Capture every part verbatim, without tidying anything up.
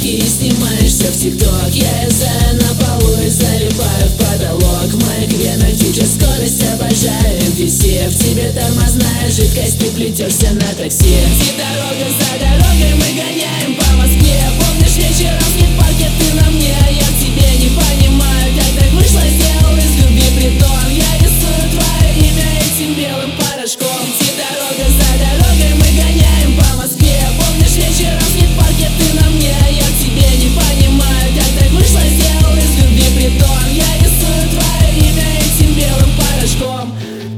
и снимаешься в тикток. Я эзе на полу и залипаю в потолок. В моих венах дичь, скорость обожаю эм ви си. В тебе тормозная жидкость, ты плетешься на такси. И дорога за дорогой мы гоняем по Москве. Помнишь вечером в скейт-парке ты на мне, я в тебе не понимаю, как так вышло, сделал из любви притон. Я рисую твое имя этим белым порошком. И дорога за дорогой мы гоняем по Москве. Помнишь вечером в скейт-парке ты на мне, я в тебе не понимаю, как так вышло, сделал из любви притон. Я рисую твое имя этим белым порошком.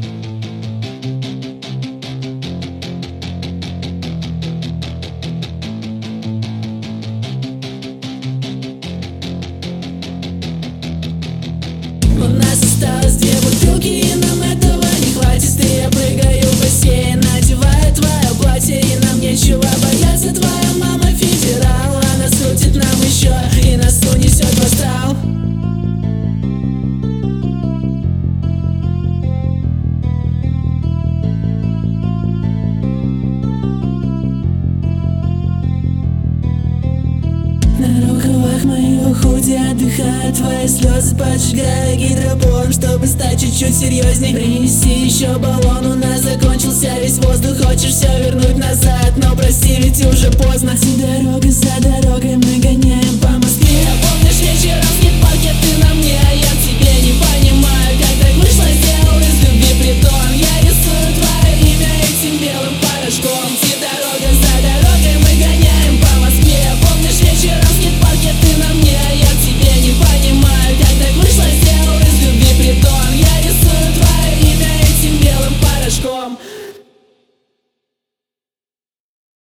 У нас осталось две бутылки, и нам этого не хватит. И я прыгаю в бассейн, надеваю твое платье, и нам нечего бояться. Твоя мама федерал, она скрутит нам еще и нас унесет в астрал. На рукавах моего худи отдыхают твои слезы, поджигая гидропон, чтобы стать чуть-чуть серьезней. Принеси еще баллон, у нас закончился весь воздух. Хочешь все вернуть назад, но прости, ведь уже поздно. И дорога за дорогой мы гоняем